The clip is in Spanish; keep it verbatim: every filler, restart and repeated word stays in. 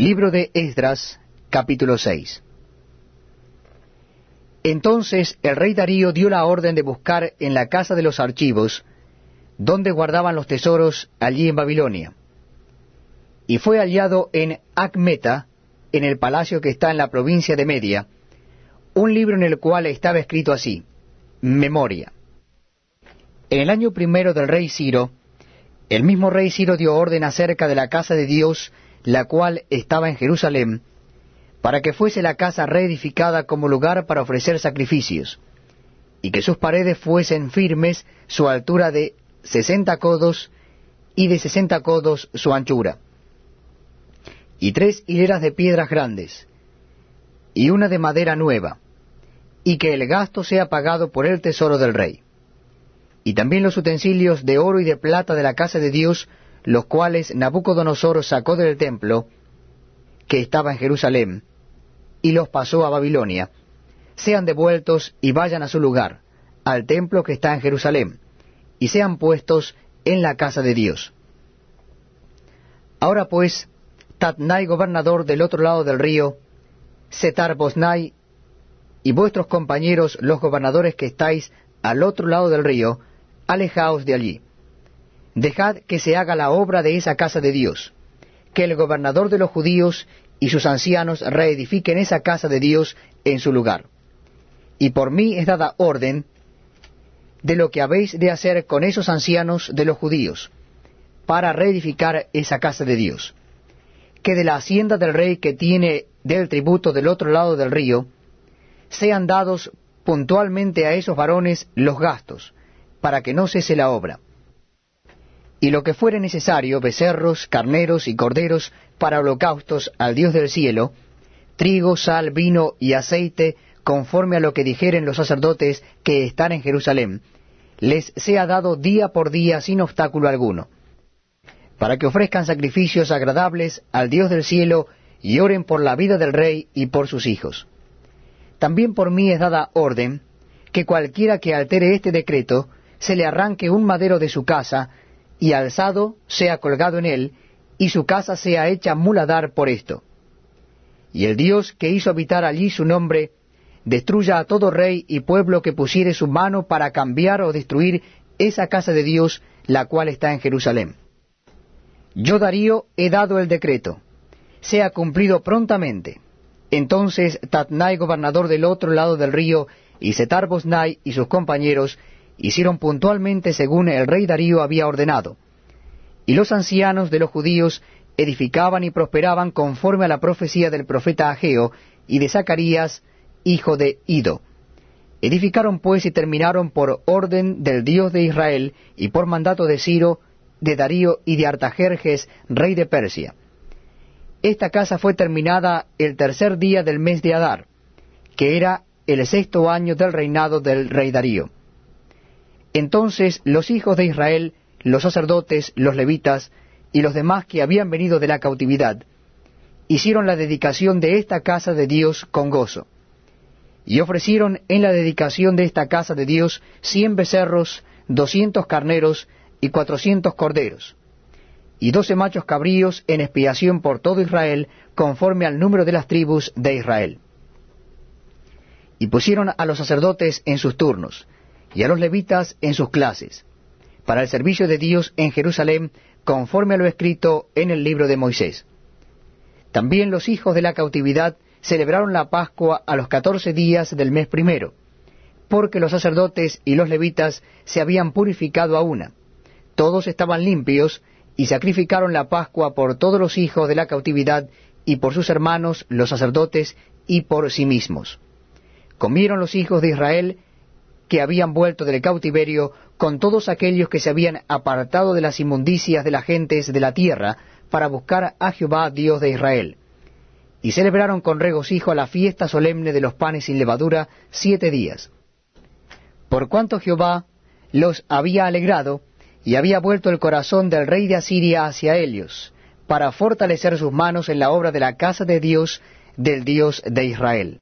Libro de Esdras, capítulo seis. Entonces el rey Darío dio la orden de buscar en la casa de los archivos, donde guardaban los tesoros allí en Babilonia. Y fue hallado en Acmeta, en el palacio que está en la provincia de Media, un libro en el cual estaba escrito así: Memoria. En el año primero del rey Ciro, el mismo rey Ciro dio orden acerca de la casa de Dios, la cual estaba en Jerusalén, para que fuese la casa reedificada como lugar para ofrecer sacrificios, y que sus paredes fuesen firmes, su altura de sesenta codos, y de sesenta codos su anchura, y tres hileras de piedras grandes, y una de madera nueva, y que el gasto sea pagado por el tesoro del rey. Y también los utensilios de oro y de plata de la casa de Dios, los cuales Nabucodonosor sacó del templo, que estaba en Jerusalén, y los pasó a Babilonia, sean devueltos y vayan a su lugar, al templo que está en Jerusalén, y sean puestos en la casa de Dios. Ahora pues, Tatnai, gobernador del otro lado del río, Setar-Boznai, y vuestros compañeros los gobernadores que estáis al otro lado del río, alejaos de allí. Dejad que se haga la obra de esa casa de Dios, que el gobernador de los judíos y sus ancianos reedifiquen esa casa de Dios en su lugar. Y por mí es dada orden de lo que habéis de hacer con esos ancianos de los judíos, para reedificar esa casa de Dios. Que de la hacienda del rey que tiene del tributo del otro lado del río, sean dados puntualmente a esos varones los gastos, para que no cese la obra. Y lo que fuere necesario, becerros, carneros y corderos para holocaustos al Dios del cielo, trigo, sal, vino y aceite, conforme a lo que dijeren los sacerdotes que están en Jerusalén, les sea dado día por día sin obstáculo alguno, para que ofrezcan sacrificios agradables al Dios del cielo y oren por la vida del rey y por sus hijos. También por mí es dada orden que cualquiera que altere este decreto, se le arranque un madero de su casa, y alzado sea colgado en él, y su casa sea hecha muladar por esto. Y el Dios que hizo habitar allí su nombre, destruya a todo rey y pueblo que pusiere su mano para cambiar o destruir esa casa de Dios, la cual está en Jerusalén. Yo, Darío, he dado el decreto, sea cumplido prontamente. Entonces Tatnai, gobernador del otro lado del río, y Setar-Boznai y sus compañeros hicieron puntualmente según el rey Darío había ordenado. Y los ancianos de los judíos edificaban y prosperaban conforme a la profecía del profeta Ageo y de Zacarías, hijo de Ido. Edificaron pues y terminaron por orden del Dios de Israel y por mandato de Ciro, de Darío y de Artajerjes, rey de Persia. Esta casa fue terminada el tercer día del mes de Adar, que era el sexto año del reinado del rey Darío. Entonces los hijos de Israel, los sacerdotes, los levitas y los demás que habían venido de la cautividad, hicieron la dedicación de esta casa de Dios con gozo. Y ofrecieron en la dedicación de esta casa de Dios cien becerros, doscientos carneros y cuatrocientos corderos, y doce machos cabríos en expiación por todo Israel, conforme al número de las tribus de Israel. Y pusieron a los sacerdotes en sus turnos, y a los levitas en sus clases, para el servicio de Dios en Jerusalén, conforme a lo escrito en el libro de Moisés. También los hijos de la cautividad celebraron la Pascua a los catorce días del mes primero, porque los sacerdotes y los levitas se habían purificado a una. Todos estaban limpios, y sacrificaron la Pascua por todos los hijos de la cautividad, y por sus hermanos los sacerdotes, y por sí mismos. Comieron los hijos de Israel que habían vuelto del cautiverio, con todos aquellos que se habían apartado de las inmundicias de las gentes de la tierra, para buscar a Jehová Dios de Israel. Y celebraron con regocijo la fiesta solemne de los panes sin levadura siete días. Por cuanto Jehová los había alegrado, y había vuelto el corazón del rey de Asiria hacia ellos, para fortalecer sus manos en la obra de la casa de Dios, del Dios de Israel.